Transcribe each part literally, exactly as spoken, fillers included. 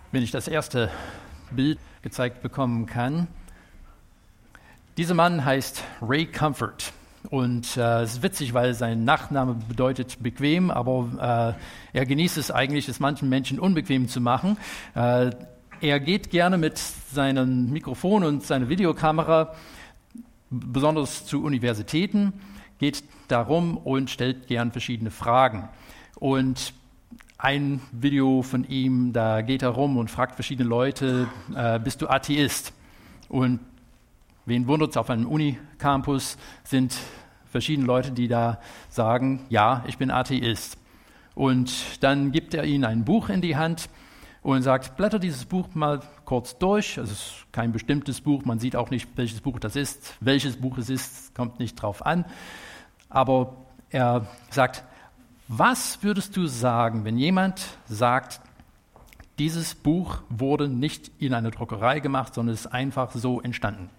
Wenn ich das erste Bild gezeigt bekommen kann. Dieser Mann heißt Ray Comfort und äh, es ist witzig, weil sein Nachname bedeutet bequem, aber äh, er genießt es eigentlich, es manchen Menschen unbequem zu machen. Äh, er geht gerne mit seinem Mikrofon und seiner Videokamera, besonders zu Universitäten, geht da rum und stellt gern verschiedene Fragen. Und ein Video von ihm, da geht er rum und fragt verschiedene Leute, äh, bist du Atheist? Und wen wundert es, auf einem Unicampus sind verschiedene Leute, die da sagen, ja, ich bin Atheist. Und dann gibt er ihnen ein Buch in die Hand und sagt, blätter dieses Buch mal kurz durch. Also es ist kein bestimmtes Buch, man sieht auch nicht, welches Buch das ist. Welches Buch es ist, kommt nicht drauf an. Aber er sagt, was würdest du sagen, wenn jemand sagt, dieses Buch wurde nicht in einer Druckerei gemacht, sondern es ist einfach so entstanden?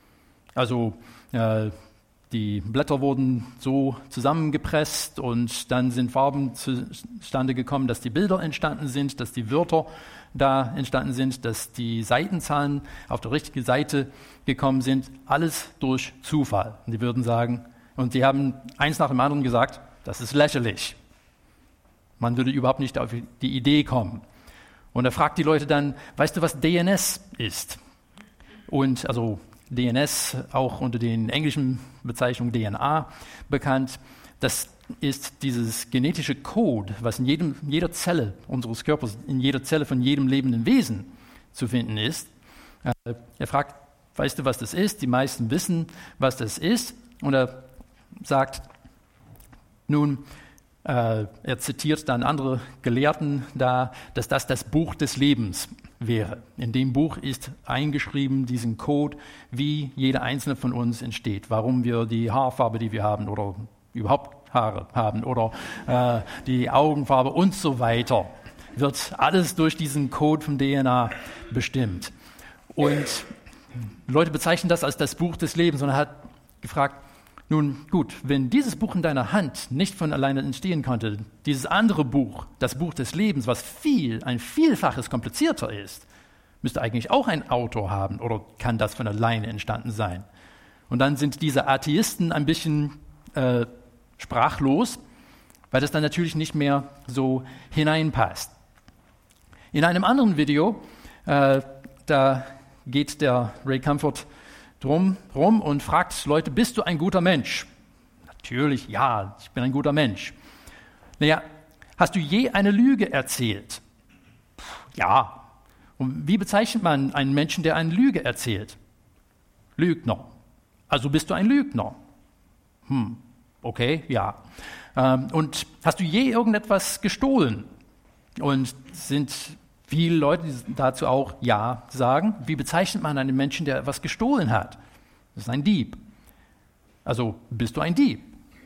Also äh, die Blätter wurden so zusammengepresst und dann sind Farben zustande gekommen, dass die Bilder entstanden sind, dass die Wörter da entstanden sind, dass die Seitenzahlen auf die richtige Seite gekommen sind. Alles durch Zufall. Und die würden sagen, und die haben eins nach dem anderen gesagt, das ist lächerlich. Man würde überhaupt nicht auf die Idee kommen. Und er fragt die Leute dann, weißt du, was D N S ist? Und also D N S, auch unter den englischen Bezeichnungen D N A bekannt, das ist dieses genetische Code, was in jedem, jeder Zelle unseres Körpers, in jeder Zelle von jedem lebenden Wesen zu finden ist. Er fragt, weißt du, was das ist? Die meisten wissen, was das ist. Und er sagt, nun, äh, er zitiert dann andere Gelehrten da, dass das das Buch des Lebens wäre. In dem Buch ist eingeschrieben, diesen Code, wie jeder einzelne von uns entsteht, warum wir die Haarfarbe, die wir haben oder überhaupt Haare haben oder äh, die Augenfarbe und so weiter, wird alles durch diesen Code vom D N A bestimmt. Und Leute bezeichnen das als das Buch des Lebens und er hat gefragt, nun gut, wenn dieses Buch in deiner Hand nicht von alleine entstehen konnte, dieses andere Buch, das Buch des Lebens, was viel, ein Vielfaches komplizierter ist, müsste eigentlich auch ein Autor haben oder kann das von alleine entstanden sein? Und dann sind diese Atheisten ein bisschen äh, sprachlos, weil das dann natürlich nicht mehr so hineinpasst. In einem anderen Video, äh, da geht der Ray Comfort drum rum und fragt Leute, bist du ein guter Mensch? Natürlich, ja, ich bin ein guter Mensch. Naja, hast du je eine Lüge erzählt? Ja. Und wie bezeichnet man einen Menschen, der eine Lüge erzählt? Lügner. Also bist du ein Lügner? Hm, okay, ja. Ähm, und hast du je irgendetwas gestohlen? Und sind viele Leute, die dazu auch Ja sagen. Wie bezeichnet man einen Menschen, der etwas gestohlen hat? Das ist ein Dieb. Also bist du ein Dieb?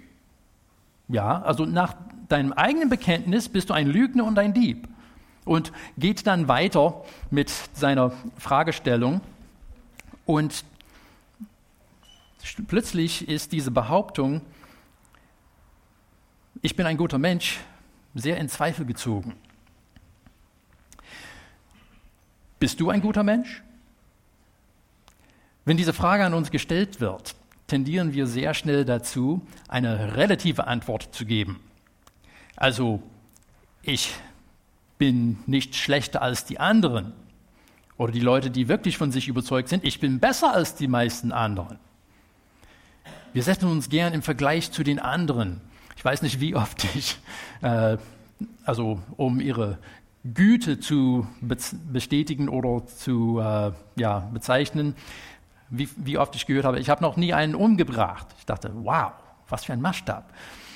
Ja, also nach deinem eigenen Bekenntnis bist du ein Lügner und ein Dieb. Und geht dann weiter mit seiner Fragestellung. Und plötzlich ist diese Behauptung, ich bin ein guter Mensch, sehr in Zweifel gezogen. Bist du ein guter Mensch? Wenn diese Frage an uns gestellt wird, tendieren wir sehr schnell dazu, eine relative Antwort zu geben. Also, ich bin nicht schlechter als die anderen. Oder die Leute, die wirklich von sich überzeugt sind, ich bin besser als die meisten anderen. Wir setzen uns gern im Vergleich zu den anderen. Ich weiß nicht, wie oft ich, äh, also um ihre Güte zu bestätigen oder zu äh, ja, bezeichnen, wie, wie oft ich gehört habe, ich habe noch nie einen umgebracht. Ich dachte, wow, was für ein Maßstab.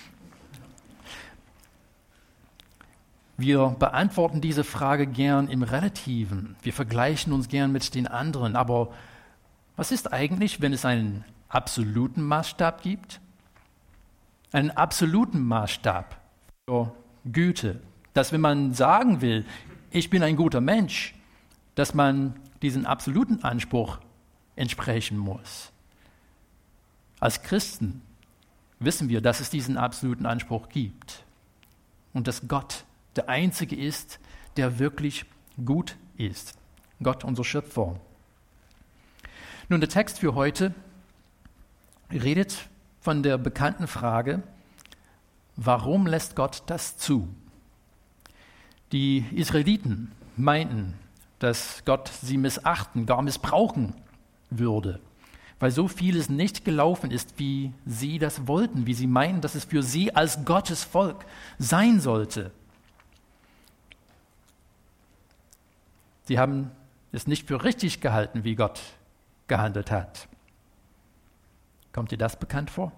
Wir beantworten diese Frage gern im Relativen. Wir vergleichen uns gern mit den anderen. Aber was ist eigentlich, wenn es einen absoluten Maßstab gibt? Einen absoluten Maßstab für Güte. Dass wenn man sagen will, ich bin ein guter Mensch, dass man diesen absoluten Anspruch entsprechen muss. Als Christen wissen wir, dass es diesen absoluten Anspruch gibt und dass Gott der Einzige ist, der wirklich gut ist. Gott, unser Schöpfer. Nun, der Text für heute redet von der bekannten Frage, warum lässt Gott das zu? Die Israeliten meinten, dass Gott sie missachten, gar missbrauchen würde, weil so vieles nicht gelaufen ist, wie sie das wollten, wie sie meinten, dass es für sie als Gottes Volk sein sollte. Sie haben es nicht für richtig gehalten, wie Gott gehandelt hat. Kommt dir das bekannt vor?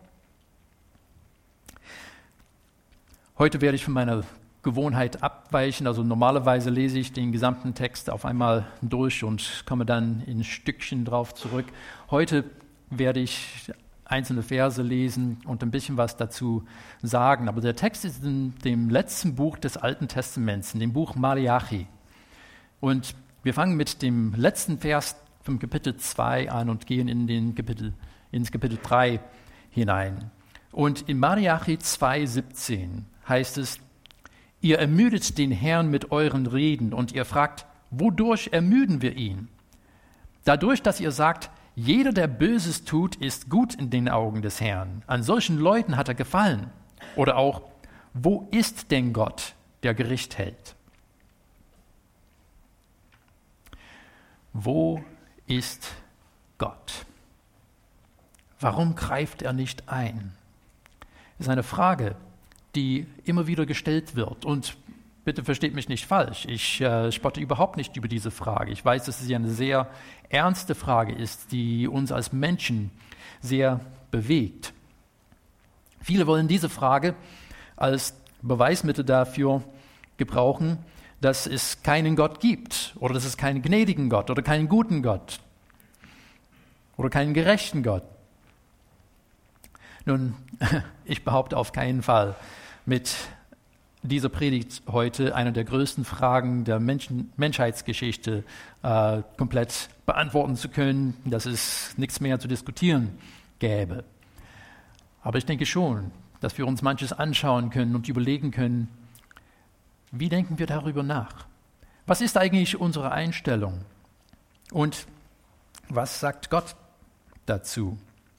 Heute werde ich von meiner Gewohnheit abweichen. Also normalerweise lese ich den gesamten Text auf einmal durch und komme dann in Stückchen drauf zurück. Heute werde ich einzelne Verse lesen und ein bisschen was dazu sagen. Aber der Text ist in dem letzten Buch des Alten Testaments, in dem Buch Maleachi. Und wir fangen mit dem letzten Vers vom Kapitel zwei an und gehen in den Kapitel, ins Kapitel drei hinein. Und in Maleachi zwei siebzehn heißt es, ihr ermüdet den Herrn mit euren Reden und ihr fragt, wodurch ermüden wir ihn? Dadurch, dass ihr sagt, jeder, der Böses tut, ist gut in den Augen des Herrn. An solchen Leuten hat er gefallen. Oder auch, wo ist denn Gott, der Gericht hält? Wo ist Gott? Warum greift er nicht ein? Das ist eine Frage, die immer wieder gestellt wird. Und bitte versteht mich nicht falsch, ich äh, spotte überhaupt nicht über diese Frage. Ich weiß, dass es ja eine sehr ernste Frage ist, die uns als Menschen sehr bewegt. Viele wollen diese Frage als Beweismittel dafür gebrauchen, dass es keinen Gott gibt oder dass es keinen gnädigen Gott oder keinen guten Gott oder keinen gerechten Gott. Nun, ich behaupte auf keinen Fall, mit dieser Predigt heute eine der größten Fragen der Menschen, Menschheitsgeschichte äh, komplett beantworten zu können, dass es nichts mehr zu diskutieren gäbe. Aber ich denke schon, dass wir uns manches anschauen können und überlegen können, wie denken wir darüber nach? Was ist eigentlich unsere Einstellung? Und was sagt Gott dazu?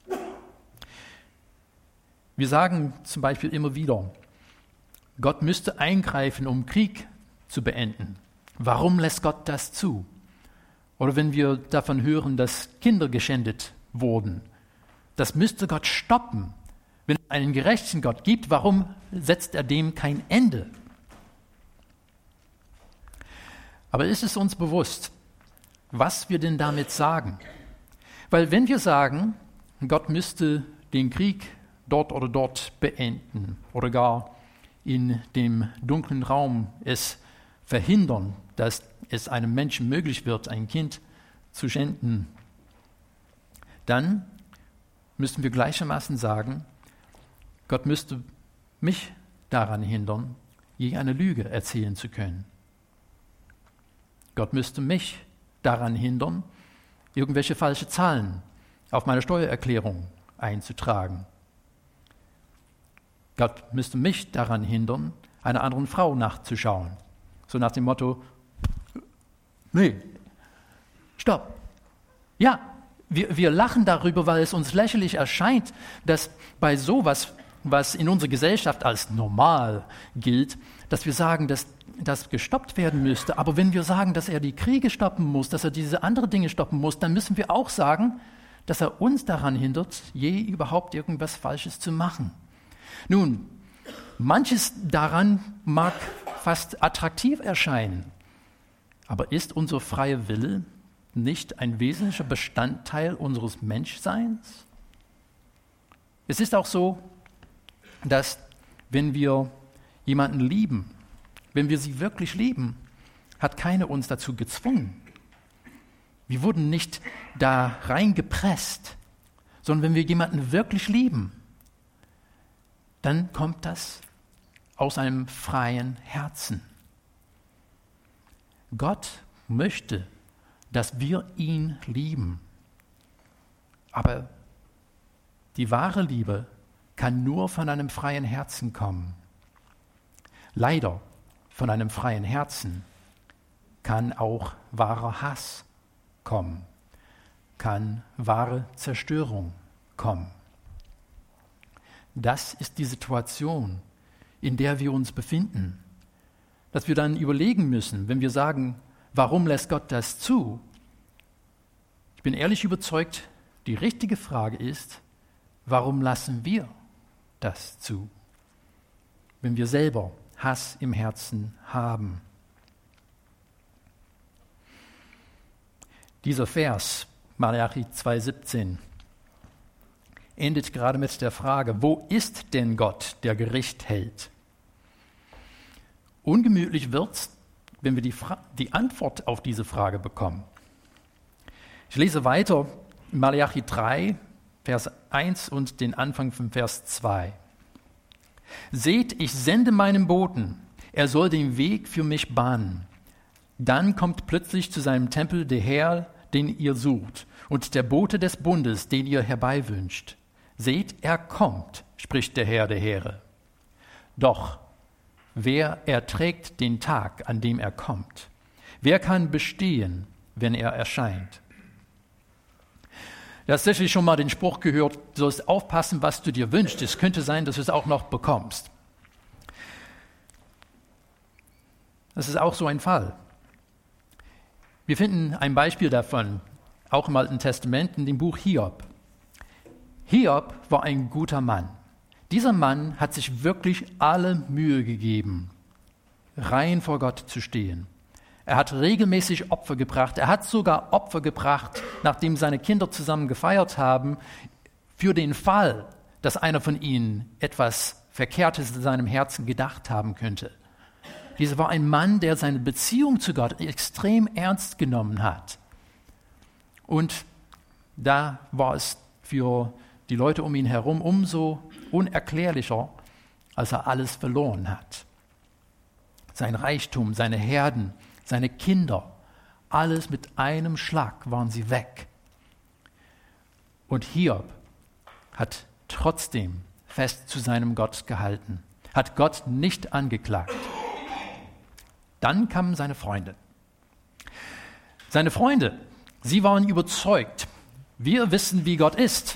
Wir sagen zum Beispiel immer wieder, Gott müsste eingreifen, um Krieg zu beenden. Warum lässt Gott das zu? Oder wenn wir davon hören, dass Kinder geschändet wurden, das müsste Gott stoppen. Wenn es einen gerechten Gott gibt, warum setzt er dem kein Ende? Aber ist es uns bewusst, was wir denn damit sagen? Weil wenn wir sagen, Gott müsste den Krieg dort oder dort beenden oder gar in dem dunklen Raum es verhindern, dass es einem Menschen möglich wird, ein Kind zu schänden, dann müssen wir gleichermaßen sagen, Gott müsste mich daran hindern, je eine Lüge erzählen zu können. Gott müsste mich daran hindern, irgendwelche falsche Zahlen auf meine Steuererklärung einzutragen. Gott müsste mich daran hindern, einer anderen Frau nachzuschauen. So nach dem Motto, nee, stopp. Ja, wir, wir lachen darüber, weil es uns lächerlich erscheint, dass bei sowas, was in unserer Gesellschaft als normal gilt, dass wir sagen, dass das gestoppt werden müsste. Aber wenn wir sagen, dass er die Kriege stoppen muss, dass er diese anderen Dinge stoppen muss, dann müssen wir auch sagen, dass er uns daran hindert, je überhaupt irgendwas Falsches zu machen. Nun, manches daran mag fast attraktiv erscheinen, aber ist unser freier Wille nicht ein wesentlicher Bestandteil unseres Menschseins? Es ist auch so, dass wenn wir jemanden lieben, wenn wir sie wirklich lieben, hat keiner uns dazu gezwungen. Wir wurden nicht da reingepresst, sondern wenn wir jemanden wirklich lieben, dann kommt das aus einem freien Herzen. Gott möchte, dass wir ihn lieben. Aber die wahre Liebe kann nur von einem freien Herzen kommen. Leider von einem freien Herzen kann auch wahrer Hass kommen, kann wahre Zerstörung kommen. Das ist die Situation, in der wir uns befinden. Dass wir dann überlegen müssen, wenn wir sagen, warum lässt Gott das zu? Ich bin ehrlich überzeugt, die richtige Frage ist, warum lassen wir das zu, wenn wir selber Hass im Herzen haben? Dieser Vers, Malachi zwei siebzehn, endet gerade mit der Frage, wo ist denn Gott, der Gericht hält? Ungemütlich wird's, wenn wir die, Fra- die Antwort auf diese Frage bekommen. Ich lese weiter in Malachi drei, Vers eins und den Anfang von Vers zwei. Seht, ich sende meinen Boten, er soll den Weg für mich bahnen. Dann kommt plötzlich zu seinem Tempel der Herr, den ihr sucht, und der Bote des Bundes, den ihr herbeiwünscht. Seht, er kommt, spricht der Herr der Heere. Doch wer erträgt den Tag, an dem er kommt? Wer kann bestehen, wenn er erscheint? Du hast sicherlich schon mal den Spruch gehört, du sollst aufpassen, was du dir wünschst. Es könnte sein, dass du es auch noch bekommst. Das ist auch so ein Fall. Wir finden ein Beispiel davon, auch im Alten Testament, in dem Buch Hiob. Hiob war ein guter Mann. Dieser Mann hat sich wirklich alle Mühe gegeben, rein vor Gott zu stehen. Er hat regelmäßig Opfer gebracht. Er hat sogar Opfer gebracht, nachdem seine Kinder zusammen gefeiert haben, für den Fall, dass einer von ihnen etwas Verkehrtes in seinem Herzen gedacht haben könnte. Dieser war ein Mann, der seine Beziehung zu Gott extrem ernst genommen hat. Und da war es für die Leute um ihn herum umso unerklärlicher, als er alles verloren hat. Sein Reichtum, seine Herden, seine Kinder, alles mit einem Schlag waren sie weg. Und Hiob hat trotzdem fest zu seinem Gott gehalten, hat Gott nicht angeklagt. Dann kamen seine Freunde. Seine Freunde, sie waren überzeugt, wir wissen, wie Gott ist.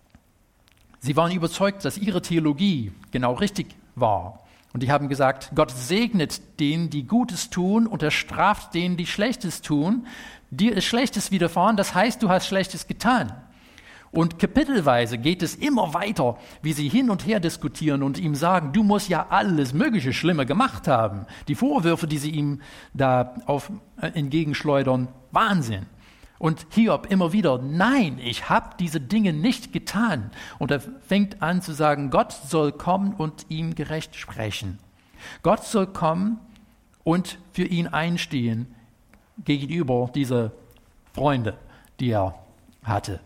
Sie waren überzeugt, dass ihre Theologie genau richtig war. Und die haben gesagt, Gott segnet denen, die Gutes tun, und er straft denen, die Schlechtes tun. Dir ist Schlechtes widerfahren, das heißt, du hast Schlechtes getan. Und kapitelweise geht es immer weiter, wie sie hin und her diskutieren und ihm sagen, du musst ja alles mögliche Schlimme gemacht haben. Die Vorwürfe, die sie ihm da auf, äh, entgegenschleudern, Wahnsinn. Und Hiob immer wieder, nein, ich habe diese Dinge nicht getan. Und er fängt an zu sagen, Gott soll kommen und ihm gerecht sprechen. Gott soll kommen und für ihn einstehen gegenüber dieser Freunde, die er hatte.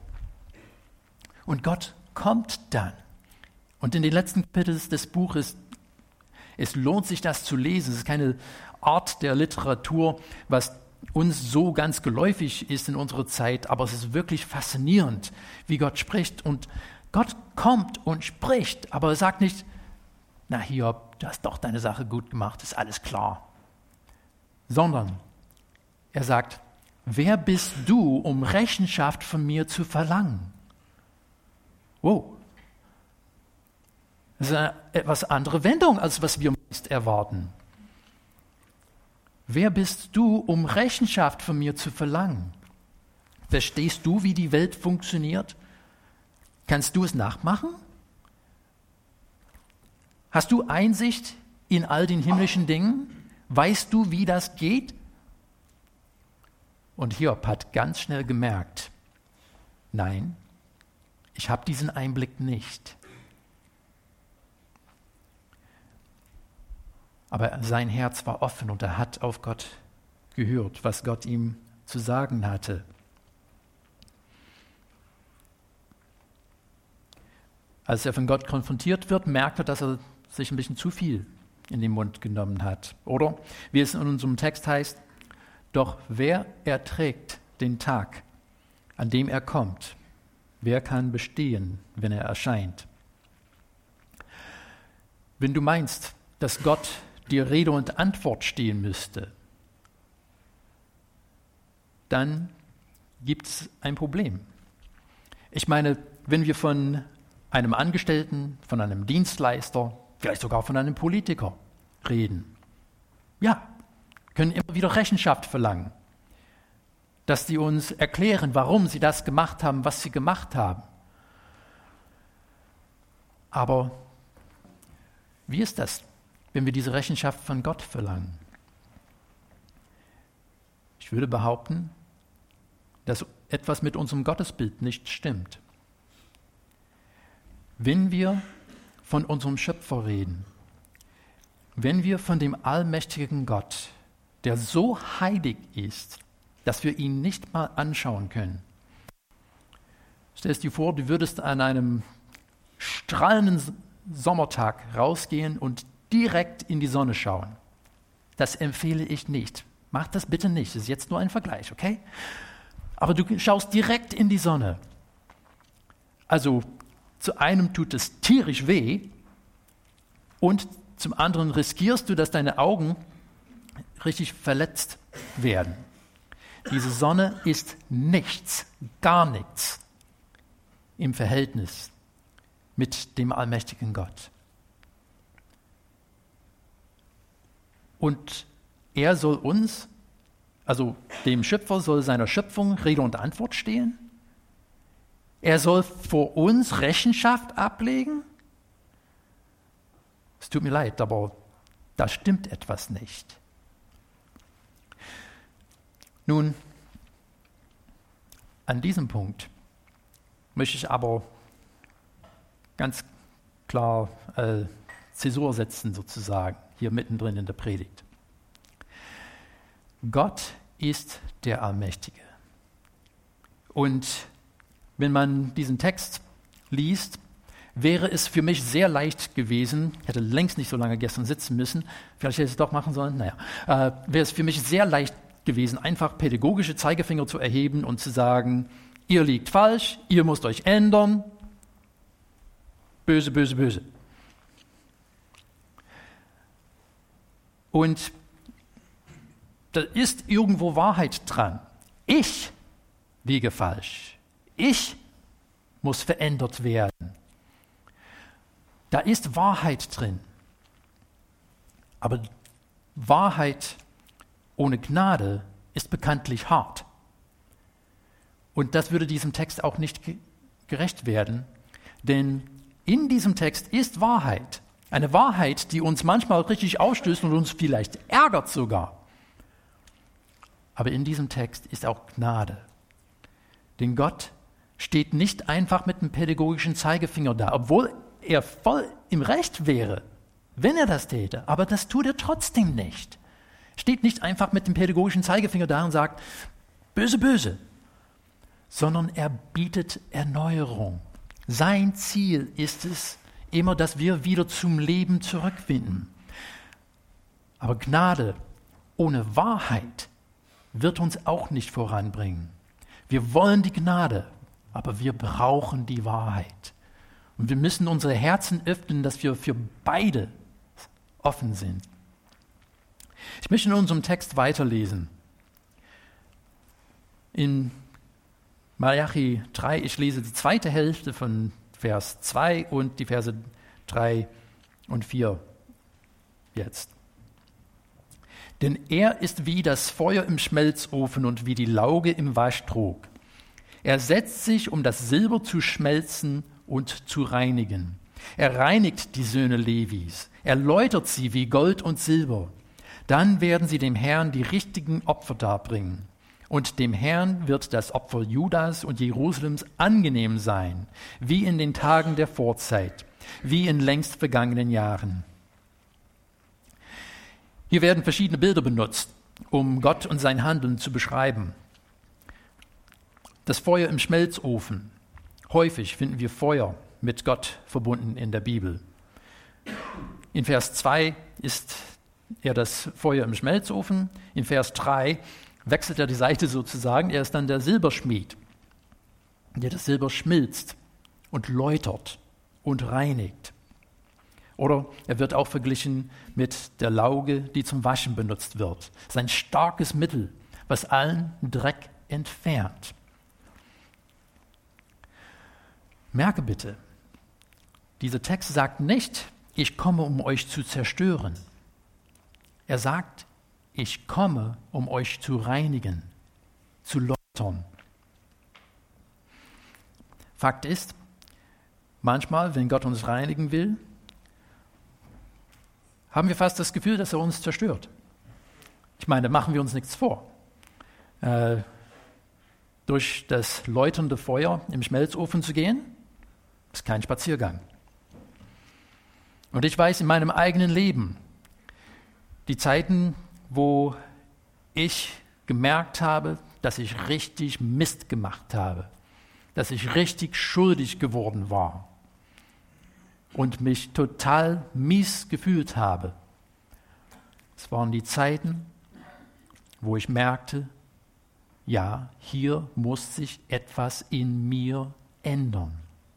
Und Gott kommt dann. Und in den letzten Kapiteln des Buches, es lohnt sich das zu lesen. Es ist keine Art der Literatur, was uns so ganz geläufig ist in unserer Zeit, aber es ist wirklich faszinierend, wie Gott spricht. Und Gott kommt und spricht, aber er sagt nicht, na Hiob, du hast doch deine Sache gut gemacht, ist alles klar. Sondern er sagt, wer bist du, um Rechenschaft von mir zu verlangen? Wow. Das ist eine etwas andere Wendung, als was wir meist erwarten. Wer bist du, um Rechenschaft von mir zu verlangen? Verstehst du, wie die Welt funktioniert? Kannst du es nachmachen? Hast du Einsicht in all den himmlischen Dingen? Weißt du, wie das geht? Und Hiob hat ganz schnell gemerkt, nein, ich habe diesen Einblick nicht. Aber sein Herz war offen und er hat auf Gott gehört, was Gott ihm zu sagen hatte. Als er von Gott konfrontiert wird, merkt er, dass er sich ein bisschen zu viel in den Mund genommen hat. Oder, wie es in unserem Text heißt, doch wer erträgt den Tag, an dem er kommt? Wer kann bestehen, wenn er erscheint? Wenn du meinst, dass Gott dir Rede und Antwort stehen müsste, dann gibt es ein Problem. Ich meine, wenn wir von einem Angestellten, von einem Dienstleister, vielleicht sogar von einem Politiker reden, ja, können immer wieder Rechenschaft verlangen, dass sie uns erklären, warum sie das gemacht haben, was sie gemacht haben. Aber wie ist das, wenn wir diese Rechenschaft von Gott verlangen? Ich würde behaupten, dass etwas mit unserem Gottesbild nicht stimmt. Wenn wir von unserem Schöpfer reden, wenn wir von dem allmächtigen Gott, der so heilig ist, dass wir ihn nicht mal anschauen können. Stellst dir vor, du würdest an einem strahlenden Sommertag rausgehen und direkt in die Sonne schauen. Das empfehle ich nicht. Mach das bitte nicht. Das ist jetzt nur ein Vergleich, okay? Aber du schaust direkt in die Sonne. Also zu einem tut es tierisch weh und zum anderen riskierst du, dass deine Augen richtig verletzt werden. Diese Sonne ist nichts, gar nichts im Verhältnis mit dem allmächtigen Gott. Und er soll uns, also dem Schöpfer soll seiner Schöpfung Rede und Antwort stehen. Er soll vor uns Rechenschaft ablegen. Es tut mir leid, aber da stimmt etwas nicht. Nun, an diesem Punkt möchte ich aber ganz klar äh, Zäsur setzen, sozusagen, hier mittendrin in der Predigt. Gott ist der Allmächtige. Und wenn man diesen Text liest, wäre es für mich sehr leicht gewesen, ich hätte längst nicht so lange gestern sitzen müssen, vielleicht hätte ich es doch machen sollen, naja, äh, wäre es für mich sehr leicht gewesen, einfach pädagogische Zeigefinger zu erheben und zu sagen, ihr liegt falsch, ihr müsst euch ändern, böse, böse, böse. Und da ist irgendwo Wahrheit dran. Ich liege falsch. Ich muss verändert werden. Da ist Wahrheit drin. Aber Wahrheit ohne Gnade ist bekanntlich hart. Und das würde diesem Text auch nicht gerecht werden, denn in diesem Text ist Wahrheit. Eine Wahrheit, die uns manchmal richtig ausstößt und uns vielleicht ärgert sogar. Aber in diesem Text ist auch Gnade. Denn Gott steht nicht einfach mit einem pädagogischen Zeigefinger da, obwohl er voll im Recht wäre, wenn er das täte. Aber das tut er trotzdem nicht. Steht nicht einfach mit dem pädagogischen Zeigefinger da und sagt, böse, böse, sondern er bietet Erneuerung. Sein Ziel ist es, immer, dass wir wieder zum Leben zurückfinden. Aber Gnade ohne Wahrheit wird uns auch nicht voranbringen. Wir wollen die Gnade, aber wir brauchen die Wahrheit. Und wir müssen unsere Herzen öffnen, dass wir für beide offen sind. Ich möchte in unserem Text weiterlesen. In Malachi drei, ich lese die zweite Hälfte von Vers zwei und die Verse drei und vier jetzt. Denn er ist wie das Feuer im Schmelzofen und wie die Lauge im Waschtrog. Er setzt sich, um das Silber zu schmelzen und zu reinigen. Er reinigt die Söhne Levis. Er läutert sie wie Gold und Silber. Dann werden sie dem Herrn die richtigen Opfer darbringen. Und dem Herrn wird das Opfer Judas und Jerusalems angenehm sein, wie in den Tagen der Vorzeit, wie in längst vergangenen Jahren. Hier werden verschiedene Bilder benutzt, um Gott und sein Handeln zu beschreiben. Das Feuer im Schmelzofen. Häufig finden wir Feuer mit Gott verbunden in der Bibel. In Vers zwei ist er das Feuer im Schmelzofen. In Vers drei wechselt er die Seite sozusagen. Er ist dann der Silberschmied, der das Silber schmilzt und läutert und reinigt. Oder er wird auch verglichen mit der Lauge, die zum Waschen benutzt wird. Es ist ein starkes Mittel, was allen Dreck entfernt. Merke bitte, dieser Text sagt nicht, ich komme, um euch zu zerstören. Er sagt, ich komme, um euch zu reinigen, zu läutern. Fakt ist, manchmal, wenn Gott uns reinigen will, haben wir fast das Gefühl, dass er uns zerstört. Ich meine, da machen wir uns nichts vor. Äh, durch das läuternde Feuer im Schmelzofen zu gehen, ist kein Spaziergang. Und ich weiß in meinem eigenen Leben, die Zeiten, wo ich gemerkt habe, dass ich richtig Mist gemacht habe, dass ich richtig schuldig geworden war und mich total mies gefühlt habe. Es waren die Zeiten, wo ich merkte, ja, hier muss sich etwas in mir ändern.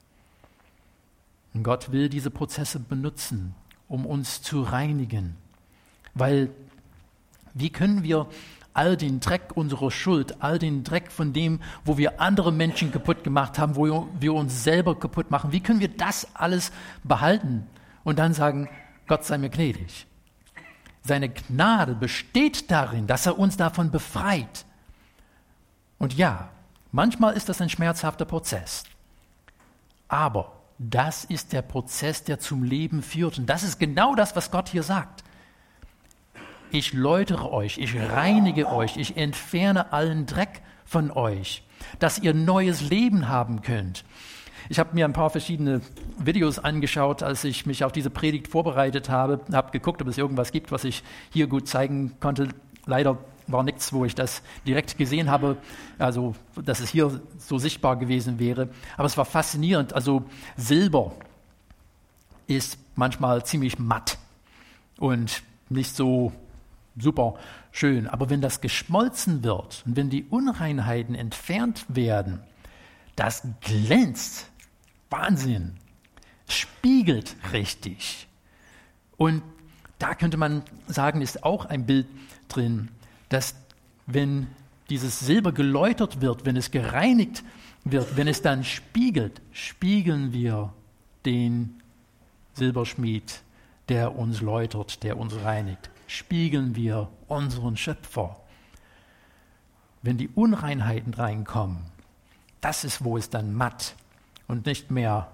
Und Gott will diese Prozesse benutzen, um uns zu reinigen. Weil, wie können wir all den Dreck unserer Schuld, all den Dreck von dem, wo wir andere Menschen kaputt gemacht haben, wo wir uns selber kaputt machen, wie können wir das alles behalten und dann sagen, Gott sei mir gnädig? Seine Gnade besteht darin, dass er uns davon befreit. Und ja, manchmal ist das ein schmerzhafter Prozess. Aber das ist der Prozess, der zum Leben führt. Und das ist genau das, was Gott hier sagt. Ich läutere euch, ich reinige euch, ich entferne allen Dreck von euch, dass ihr neues Leben haben könnt. Ich habe mir ein paar verschiedene Videos angeschaut, als ich mich auf diese Predigt vorbereitet habe, habe geguckt, ob es irgendwas gibt, was ich hier gut zeigen konnte. Leider war nichts, wo ich das direkt gesehen habe, also dass es hier so sichtbar gewesen wäre. Aber es war faszinierend. Also Silber ist manchmal ziemlich matt und nicht so super schön. Aber wenn das geschmolzen wird und wenn die Unreinheiten entfernt werden, das glänzt. Wahnsinn. Spiegelt richtig. Und da könnte man sagen, ist auch ein Bild drin, dass wenn dieses Silber geläutert wird, wenn es gereinigt wird, wenn es dann spiegelt, spiegeln wir den Silberschmied, der uns läutert, der uns reinigt. Spiegeln wir unseren Schöpfer. Wenn die Unreinheiten reinkommen, das ist, wo es dann matt und nicht mehr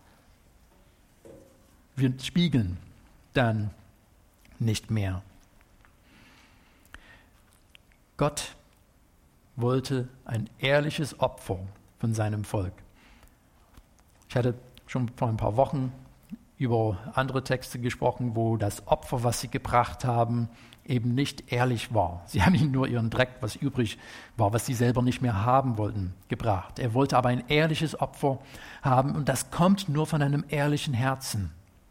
wir spiegeln, dann nicht mehr. Gott wollte ein ehrliches Opfer von seinem Volk. Ich hatte schon vor ein paar Wochen über andere Texte gesprochen, wo das Opfer, was sie gebracht haben, eben nicht ehrlich war. Sie haben ihnen nur ihren Dreck, was übrig war, was sie selber nicht mehr haben wollten, gebracht. Er wollte aber ein ehrliches Opfer haben und das kommt nur von einem ehrlichen Herzen.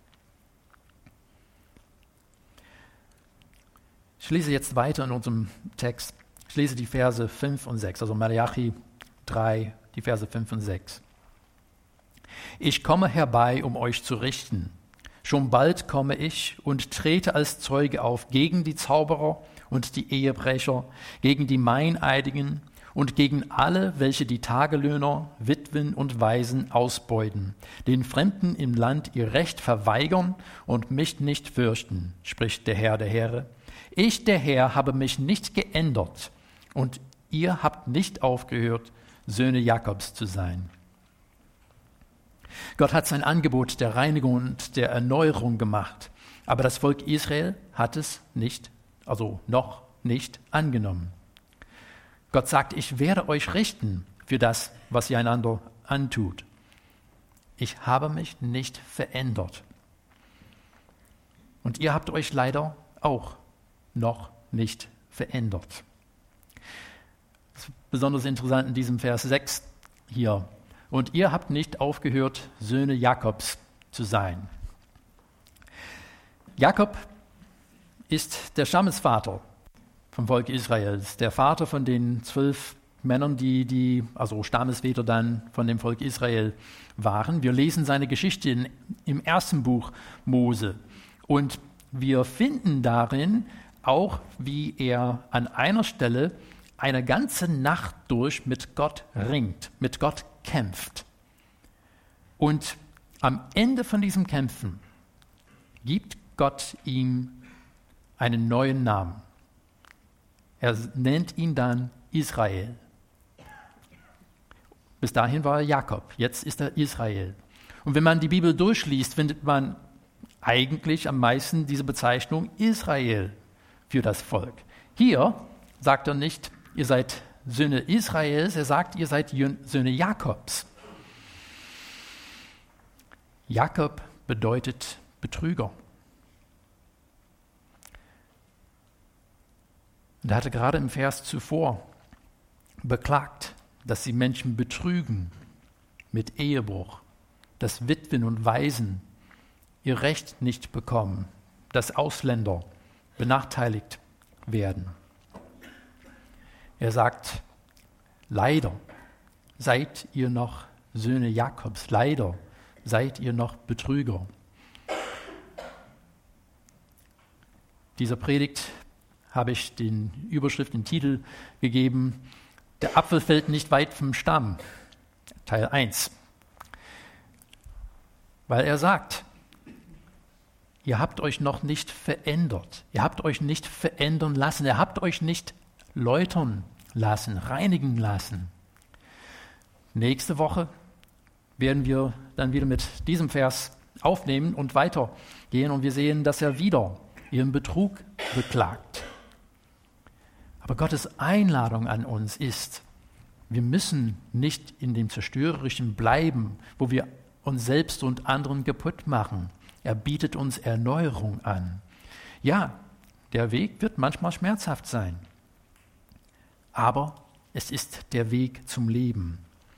Ich lese jetzt weiter in unserem Text. Ich lese die Verse fünf und sechs, also Malachi drei, die Verse fünf und sechs. Ich komme herbei, um euch zu richten. Schon bald komme ich und trete als Zeuge auf gegen die Zauberer und die Ehebrecher, gegen die Meineidigen und gegen alle, welche die Tagelöhner, Witwen und Waisen ausbeuten, den Fremden im Land ihr Recht verweigern und mich nicht fürchten, spricht der Herr der Heere. Ich, der Herr, habe mich nicht geändert und ihr habt nicht aufgehört, Söhne Jakobs zu sein. Gott hat sein Angebot der Reinigung und der Erneuerung gemacht, aber das Volk Israel hat es nicht, also noch nicht angenommen. Gott sagt, ich werde euch richten für das, was ihr einander antut. Ich habe mich nicht verändert. Und ihr habt euch leider auch noch nicht verändert. Das ist besonders interessant in diesem Vers sechs hier. Und ihr habt nicht aufgehört, Söhne Jakobs zu sein. Jakob ist der Stammesvater vom Volk Israels, der Vater von den zwölf Männern, die, die also Stammesväter dann von dem Volk Israel waren. Wir lesen seine Geschichte in, im ersten Buch Mose und wir finden darin auch, wie er an einer Stelle eine ganze Nacht durch mit Gott ringt, mit Gott kämpft. Und am Ende von diesem Kämpfen gibt Gott ihm einen neuen Namen. Er nennt ihn dann Israel. Bis dahin war er Jakob, jetzt ist er Israel. Und wenn man die Bibel durchliest, findet man eigentlich am meisten diese Bezeichnung Israel für das Volk. Hier sagt er nicht, ihr seid Söhne Israels, er sagt, ihr seid Söhne Jakobs. Jakob bedeutet Betrüger. Und er hatte gerade im Vers zuvor beklagt, dass sie Menschen betrügen mit Ehebruch, dass Witwen und Waisen ihr Recht nicht bekommen, dass Ausländer benachteiligt werden. Er sagt, leider seid ihr noch Söhne Jakobs, leider seid ihr noch Betrüger. Dieser Predigt habe ich den Überschrift, den Titel gegeben, der Apfel fällt nicht weit vom Stamm, Teil eins. Weil er sagt, ihr habt euch noch nicht verändert, ihr habt euch nicht verändern lassen, ihr habt euch nicht läutern lassen, reinigen lassen. Nächste Woche werden wir dann wieder mit diesem Vers aufnehmen und weitergehen und wir sehen, dass er wieder ihren Betrug beklagt. Aber Gottes Einladung an uns ist, wir müssen nicht in dem Zerstörerischen bleiben, wo wir uns selbst und anderen kaputt machen. Er bietet uns Erneuerung an. Ja, der Weg wird manchmal schmerzhaft sein, aber es ist der Weg zum Leben.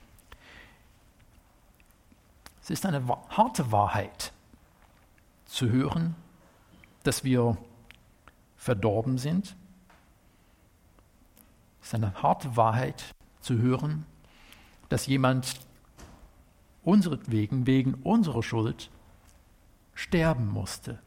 Es ist eine harte Wahrheit, zu hören, dass wir verdorben sind. Es ist eine harte Wahrheit zu hören, dass jemand unseretwegen, wegen unserer Schuld, sterben musste.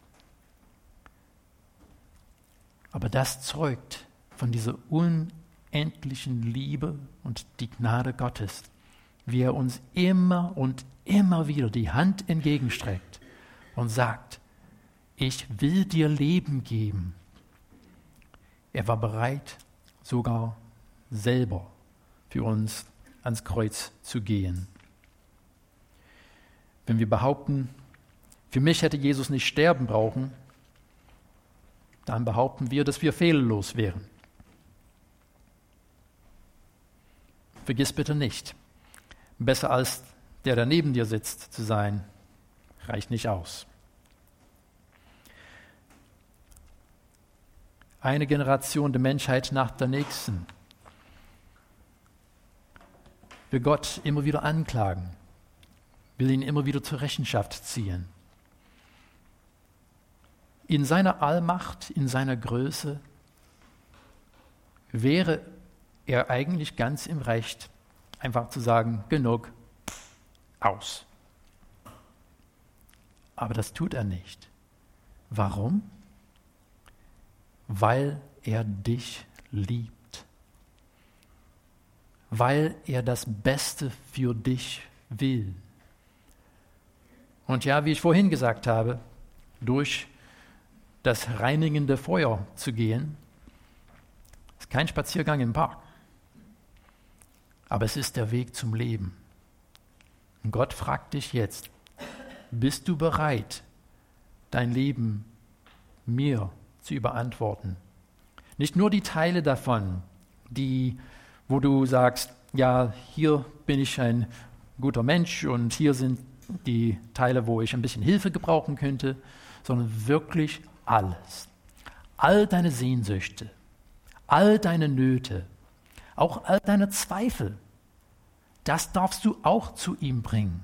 Aber das zeugt von dieser unendlichen Liebe und die Gnade Gottes, wie er uns immer und immer wieder die Hand entgegenstreckt und sagt, ich will dir Leben geben. Er war bereit, sogar selber für uns ans Kreuz zu gehen. Wenn wir behaupten, für mich hätte Jesus nicht sterben brauchen, dann behaupten wir, dass wir fehlerlos wären. Vergiss bitte nicht, besser als der, der neben dir sitzt, zu sein, reicht nicht aus. Eine Generation der Menschheit nach der nächsten will Gott immer wieder anklagen, will ihn immer wieder zur Rechenschaft ziehen. In seiner Allmacht, in seiner Größe wäre er eigentlich ganz im Recht, einfach zu sagen, genug, aus. Aber das tut er nicht. Warum? Weil er dich liebt. Weil er das Beste für dich will. Und ja, wie ich vorhin gesagt habe, durch das reinigende Feuer zu gehen, ist kein Spaziergang im Park. Aber es ist der Weg zum Leben. Und Gott fragt dich jetzt, bist du bereit, dein Leben mir zu überantworten? Nicht nur die Teile davon, die, wo du sagst, ja, hier bin ich ein guter Mensch und hier sind die Teile, wo ich ein bisschen Hilfe gebrauchen könnte, sondern wirklich alles. All deine Sehnsüchte, all deine Nöte, auch all deine Zweifel, das darfst du auch zu ihm bringen.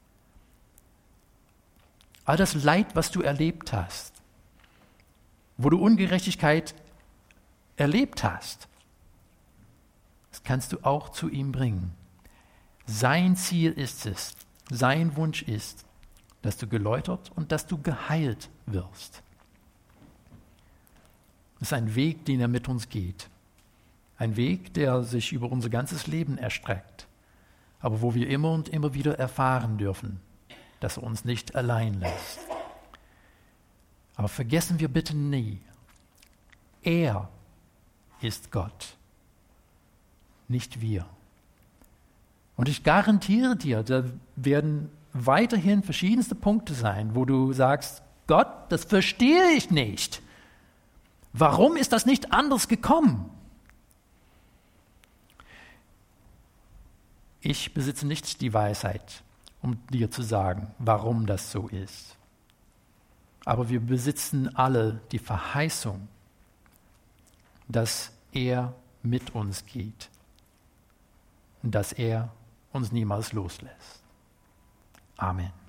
All das Leid, was du erlebt hast, wo du Ungerechtigkeit erlebt hast, das kannst du auch zu ihm bringen. Sein Ziel ist es, sein Wunsch ist, dass du geläutert und dass du geheilt wirst. Das ist ein Weg, den er mit uns geht. Ein Weg, der sich über unser ganzes Leben erstreckt, aber wo wir immer und immer wieder erfahren dürfen, dass er uns nicht allein lässt. Aber vergessen wir bitte nie, er ist Gott, nicht wir. Und ich garantiere dir, da werden weiterhin verschiedenste Punkte sein, wo du sagst, Gott, das verstehe ich nicht. Warum ist das nicht anders gekommen? Ich besitze nicht die Weisheit, um dir zu sagen, warum das so ist. Aber wir besitzen alle die Verheißung, dass er mit uns geht und dass er uns niemals loslässt. Amen.